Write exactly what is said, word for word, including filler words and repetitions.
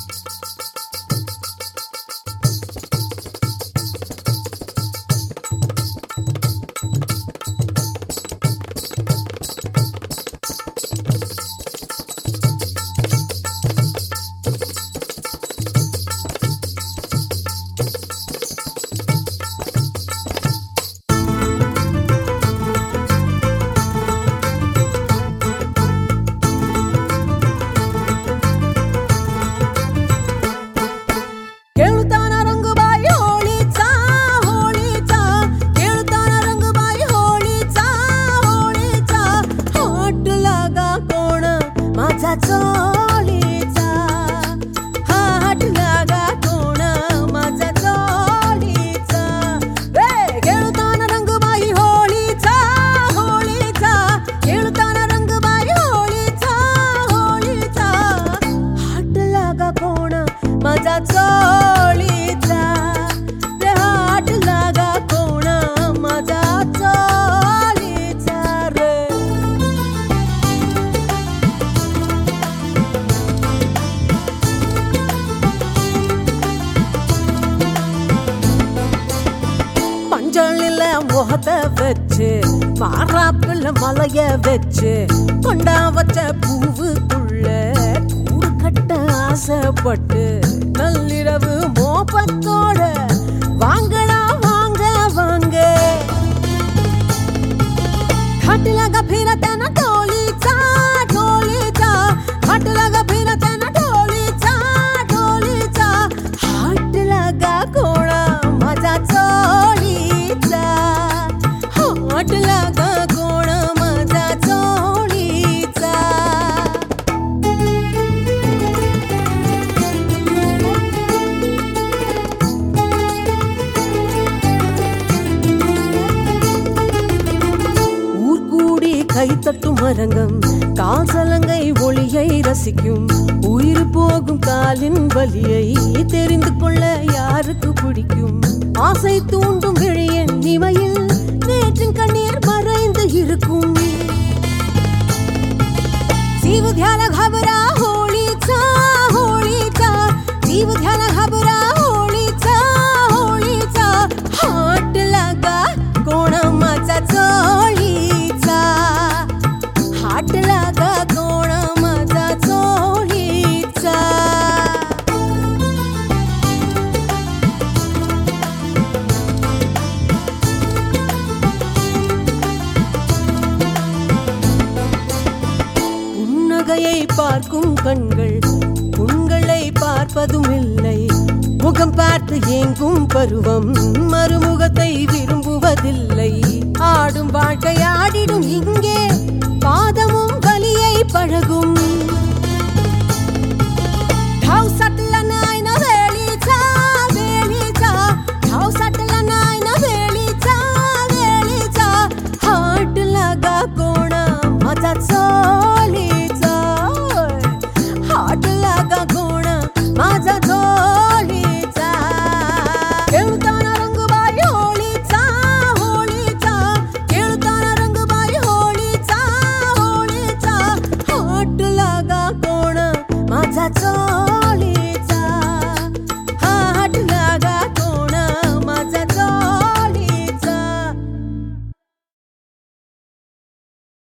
முகத்தை வச்சு மாறாப்புல மலைய வச்சு கொண்டா வச்ச பூவுக்குள்ள கூடு கட்ட ஆசைப்பட்டு நள்ளிரவு மோப்பத்தோட வாங்கடா வாங்க வாங்க घाटलागा फिरताना ढोलीचा ढोलीचा घाटलागा फिरताना ढोलीचा ढोलीचा हाट लागा कोणा माझा चोळीचा हाट लागा कोणा माझा चोळीचा கைத்தட்டும் மரங்கம் காசலங்கை ஒளியை ரசிக்கும் உயிர் போகும் காலின் வலியை தெரிந்து கொள்ள யாருக்கு பிடிக்கும் ஆசை தூண்டும் விழியின் நிமையில் நேற்றின் கண்ணீர் மறைந்து இருக்கும் जीव घ्यायला घाबरा होळीचा होळीचा जीव घ्यायला घाबरा होळीचा होळीचा हाट लागा कोणा माझा चोळीचा हाट लागा कोणा माझा चोळीचा புன்னகையை பார்க்கும் கண்கள் உங்களை பார்ப்பதும் இல்லை முகம் பார்த்து ஏங்கும் பருவம் மறுமுகத்தை விரும்புவதில்லை ஆடும் வாழ்க்கை ஆடிடும் இங்கே பாதமும் வலியை பழகும்